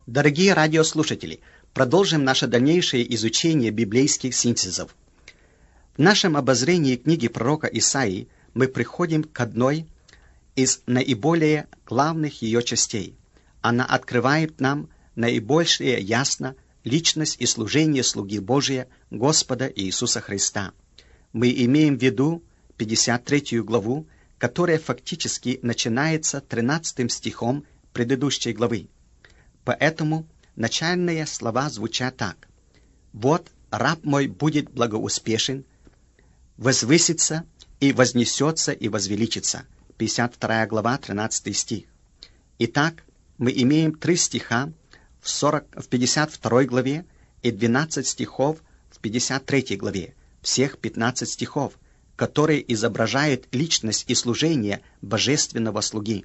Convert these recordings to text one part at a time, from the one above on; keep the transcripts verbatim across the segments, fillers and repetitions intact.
Дорогие радиослушатели, продолжим наше дальнейшее изучение библейских синтезов. В нашем обозрении книги пророка Исаии мы приходим к одной из наиболее главных ее частей. Она открывает нам наибольшее ясно личность и служение слуги Божия Господа Иисуса Христа. Мы имеем в виду пятьдесят третью главу, которая фактически начинается тринадцатым стихом предыдущей главы. Поэтому начальные слова звучат так. «Вот раб мой будет благоуспешен, возвысится и вознесется и возвеличится». пятьдесят вторая глава, тринадцатый стих. Итак, мы имеем три стиха в, сорок, в пятьдесят второй главе и двенадцать стихов в пятьдесят третьей главе, всех пятнадцать стихов, которые изображают личность и служение божественного слуги.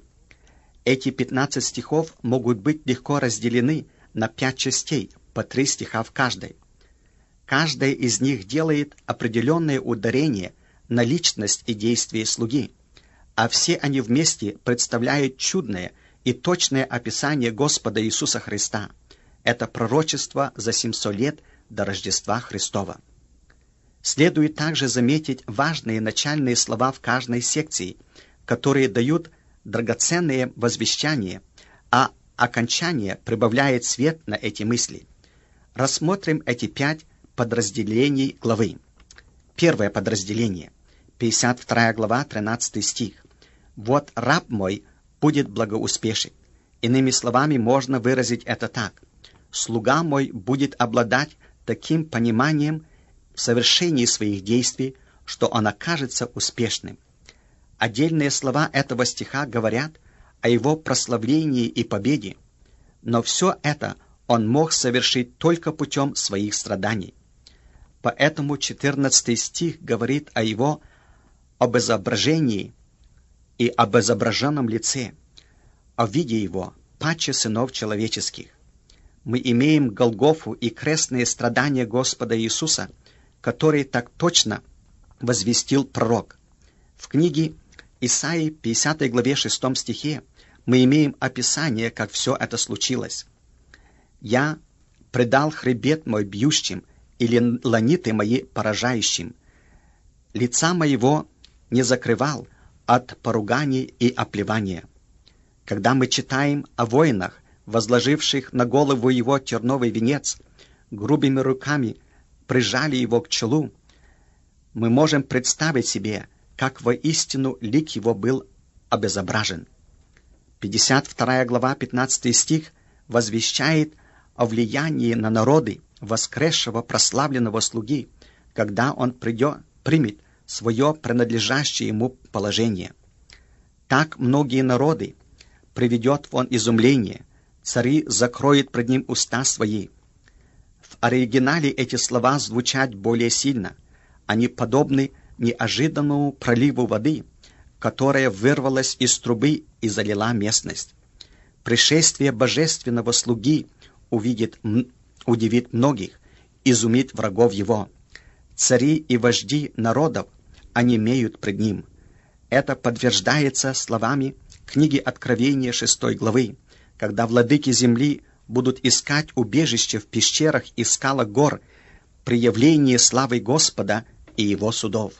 Эти пятнадцать стихов могут быть легко разделены на пять частей, по три стиха в каждой. Каждая из них делает определенное ударение на личность и действие слуги, а все они вместе представляют чудное и точное описание Господа Иисуса Христа. Это пророчество за семьсот лет до Рождества Христова. Следует также заметить важные начальные слова в каждой секции, которые дают драгоценные возвещания, а окончание прибавляет свет на эти мысли. Рассмотрим эти пять подразделений главы. Первое подразделение, пятьдесят вторая глава, тринадцатый стих. «Вот раб мой будет благоуспешен». Иными словами, можно выразить это так. «Слуга мой будет обладать таким пониманием в совершении своих действий, что он окажется успешным». Отдельные слова этого стиха говорят о его прославлении и победе, но все это он мог совершить только путем своих страданий. Поэтому четырнадцатый стих говорит о его обезображении и об изображенном лице, о виде его, паче сынов человеческих. Мы имеем Голгофу и крестные страдания Господа Иисуса, которые так точно возвестил пророк. В книге Исаии, пятидесятой главе, шестом стихе, мы имеем описание, как все это случилось. «Я предал хребет мой бьющим, или ланиты мои поражающим. Лица моего не закрывал от поруганий и оплевания». Когда мы читаем о воинах, возложивших на голову его терновый венец, грубыми руками прижали его к челу, мы можем представить себе, как воистину лик его был обезображен. пятьдесят вторая глава, пятнадцатый стих возвещает о влиянии на народы воскресшего прославленного слуги, когда он придет, примет свое принадлежащее ему положение. Так многие народы приведет он изумление, цари закроют пред ним уста свои. В оригинале эти слова звучат более сильно. Они подобны неожиданному проливу воды, которая вырвалась из трубы и залила местность. Пришествие божественного слуги увидит, удивит многих, изумит врагов его. Цари и вожди народов онемеют пред ним. Это подтверждается словами книги Откровения шестой главы, когда владыки земли будут искать убежище в пещерах и скалах гор при явлении славы Господа и его судов.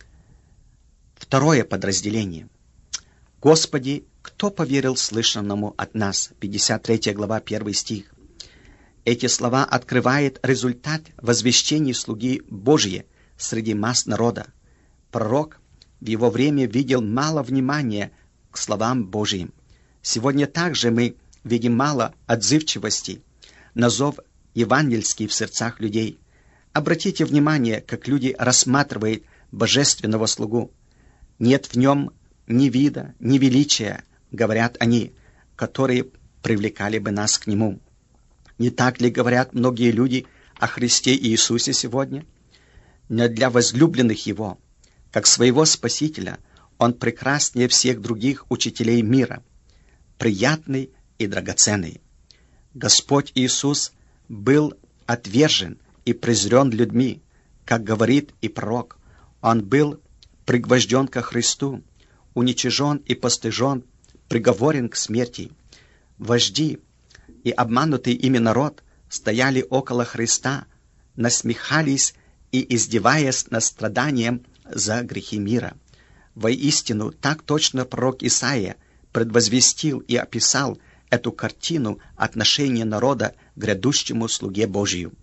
Второе подразделение. «Господи, кто поверил слышанному от нас?» пятьдесят третья глава, первый стих. Эти слова открывают результат возвещений слуги Божьей среди масс народа. Пророк в его время видел мало внимания к словам Божьим. Сегодня также мы видим мало отзывчивости на зов евангельский в сердцах людей. Обратите внимание, как люди рассматривают божественного слугу. «Нет в нем ни вида, ни величия», — говорят они, которые привлекали бы нас к нему. Не так ли говорят многие люди о Христе Иисусе сегодня? Но для возлюбленных Его, как своего Спасителя, Он прекраснее всех других учителей мира, приятный и драгоценный. Господь Иисус был отвержен и презрен людьми, как говорит и пророк. Он был пригвожден ко Христу, уничижен и постыжен, приговорен к смерти. Вожди, и обманутый ими народ стояли около Христа, насмехались и издеваясь над страданием за грехи мира. Воистину, так точно пророк Исаия предвозвестил и описал эту картину отношения народа к грядущему слуге Божию.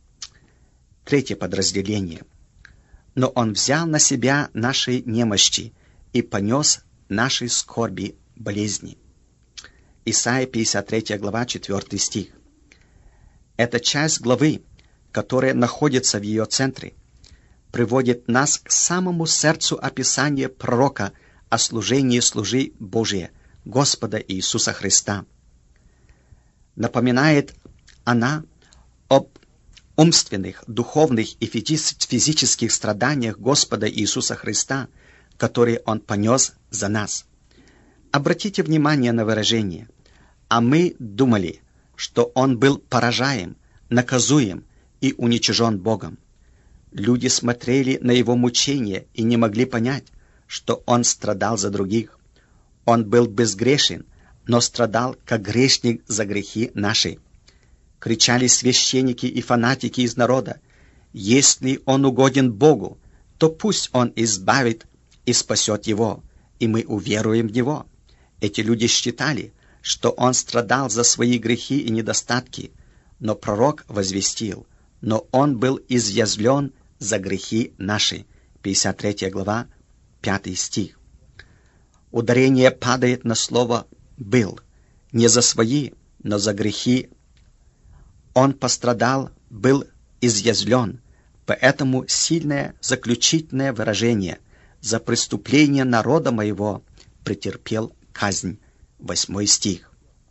Третье подразделение. Но Он взял на себя наши немощи и понес наши скорби, болезни. Исайя пятьдесят третья глава, четвёртый стих. Эта часть главы, которая находится в ее центре, приводит нас к самому сердцу описания пророка о служении служи Божия, Господа Иисуса Христа. Напоминает она об умственных, духовных и физических страданиях Господа Иисуса Христа, которые Он понес за нас. Обратите внимание на выражение «а мы думали, что Он был поражаем, наказуем и уничижен Богом». Люди смотрели на Его мучения и не могли понять, что Он страдал за других. Он был безгрешен, но страдал, как грешник за грехи наши. Кричали священники и фанатики из народа: «Если Он угоден Богу, то пусть Он избавит и спасет его, и мы уверуем в Него». Эти люди считали, что Он страдал за свои грехи и недостатки, но пророк возвестил: «Но Он был изъязвлен за грехи наши». пятьдесят третья глава, пятый стих. Ударение падает на слово «был». Не за свои, но за грехи. Он пострадал, был изъязвлен. Поэтому сильное заключительное выражение «за преступление народа моего претерпел казнь». Восьмой стих.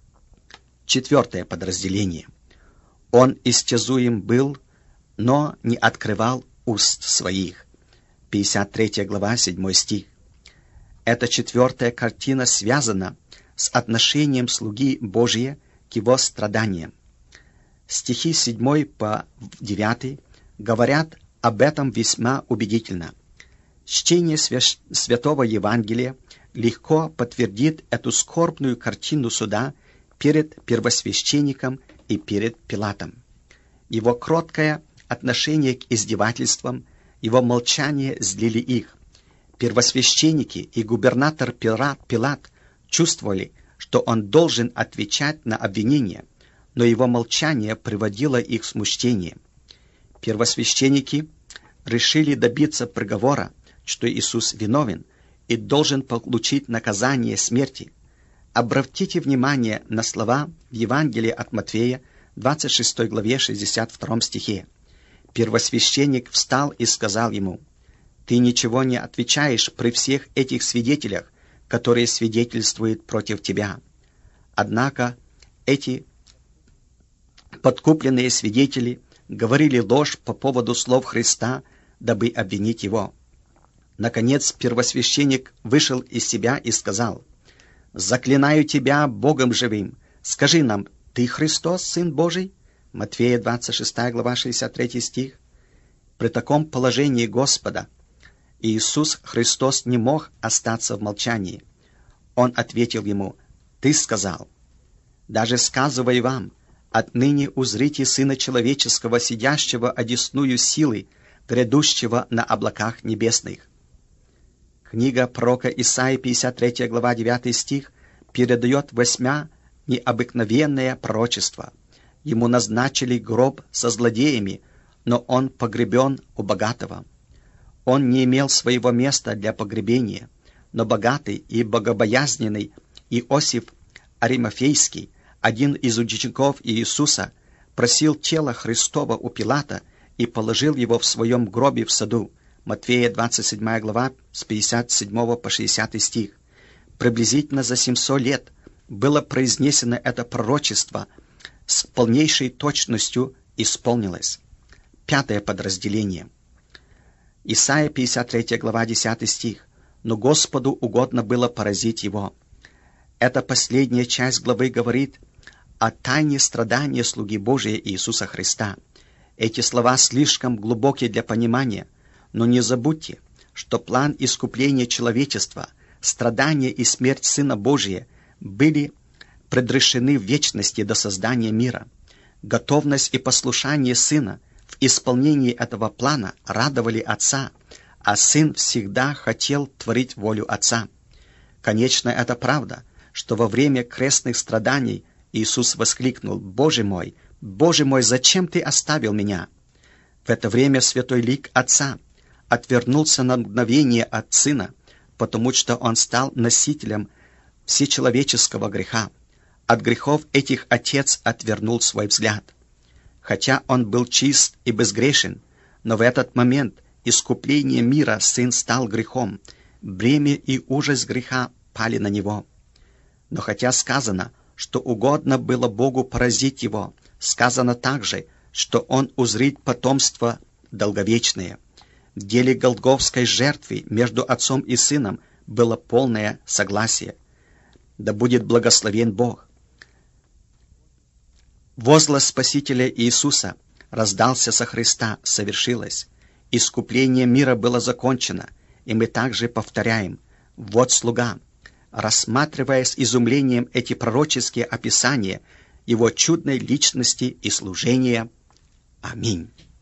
Четвертое подразделение. Он истязуем был, но не открывал уст своих. пятьдесят третья глава, седьмой стих. Эта четвертая картина связана с отношением слуги Божия к его страданиям. Стихи с седьмой по девятый говорят об этом весьма убедительно. Чтение Святого Евангелия легко подтвердит эту скорбную картину суда перед первосвященником и перед Пилатом. Его кроткое отношение к издевательствам, его молчание злили их. Первосвященники и губернатор Пилат чувствовали, что он должен отвечать на обвинения, но его молчание приводило их в смущение. Первосвященники решили добиться приговора, что Иисус виновен и должен получить наказание смерти. Обратите внимание на слова в Евангелии от Матфея, двадцать шестой главе, шестьдесят втором стихе. Первосвященник встал и сказал ему: «Ты ничего не отвечаешь при всех этих свидетелях, которые свидетельствуют против тебя». Однако эти подкупленные свидетели говорили ложь по поводу слов Христа, дабы обвинить его. Наконец первосвященник вышел из себя и сказал: «Заклинаю тебя Богом живым, скажи нам, ты Христос, Сын Божий?» Матфея двадцать шестая глава, шестьдесят третий стих. При таком положении Господа Иисус Христос не мог остаться в молчании. Он ответил ему: «Ты сказал. Даже сказывай вам, отныне узрите Сына Человеческого, сидящего одесную силы, грядущего на облаках небесных». Книга пророка Исаии, пятьдесят третья глава, девятый стих, передает восьмя необыкновенное пророчество. Ему назначили гроб со злодеями, но он погребен у богатого. Он не имел своего места для погребения, но богатый и богобоязненный Иосиф Аримафейский, один из учеников Иисуса, просил тело Христова у Пилата и положил его в своем гробе в саду. Матфея двадцать седьмая глава, с пятьдесят седьмого по шестидесятый стих. Приблизительно за семьсот лет было произнесено это пророчество, с полнейшей точностью исполнилось. Пятое подразделение. Исайя пятьдесят третья глава, десятый стих. «Но Господу угодно было поразить его». Эта последняя часть главы говорит о тайне страдания слуги Божия Иисуса Христа. Эти слова слишком глубокие для понимания, но не забудьте, что план искупления человечества, страдания и смерть Сына Божия были предрешены в вечности до создания мира. Готовность и послушание Сына в исполнении этого плана радовали Отца, а Сын всегда хотел творить волю Отца. Конечно, это правда, что во время крестных страданий Иисус воскликнул: «Боже мой, Боже мой, зачем Ты оставил меня?» В это время святой лик Отца отвернулся на мгновение от Сына, потому что Он стал носителем всечеловеческого греха. От грехов этих Отец отвернул свой взгляд. Хотя Он был чист и безгрешен, но в этот момент искупления мира Сын стал грехом, бремя и ужас греха пали на Него. Но хотя сказано, что угодно было Богу поразить Его, сказано также, что Он узрит потомство долговечное. В деле голгофской жертвы между Отцом и Сыном было полное согласие. Да будет благословен Бог! Возглас Спасителя Иисуса раздался со Христа, совершилось. Искупление мира было закончено, и мы также повторяем: «Вот слуга», рассматривая с изумлением эти пророческие описания Его чудной личности и служения. Аминь.